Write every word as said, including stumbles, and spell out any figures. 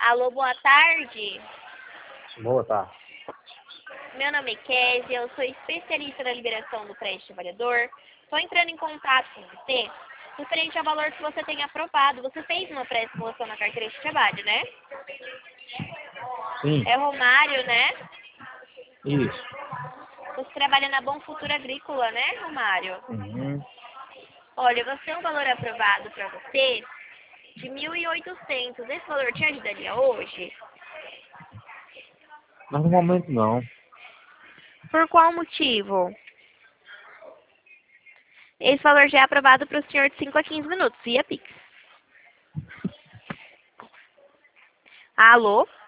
Alô, boa tarde. Boa tarde. Meu nome é Kézia, eu sou especialista na liberação do crédito trabalhador. Estou entrando em contato com você referente ao valor que você tem aprovado. Você fez uma pré-simulação na carteira de trabalho, né? Sim, É Romário, né? isso. Você trabalha na Bom Futuro Agrícola, né, Romário? Uhum. Olha, você tem um valor aprovado para você de mil e oitocentos. Esse valor te ajudaria hoje? Mas no momento não. Por qual motivo? Esse valor já é aprovado para o senhor de cinco a quinze minutos, via Pix. Alô?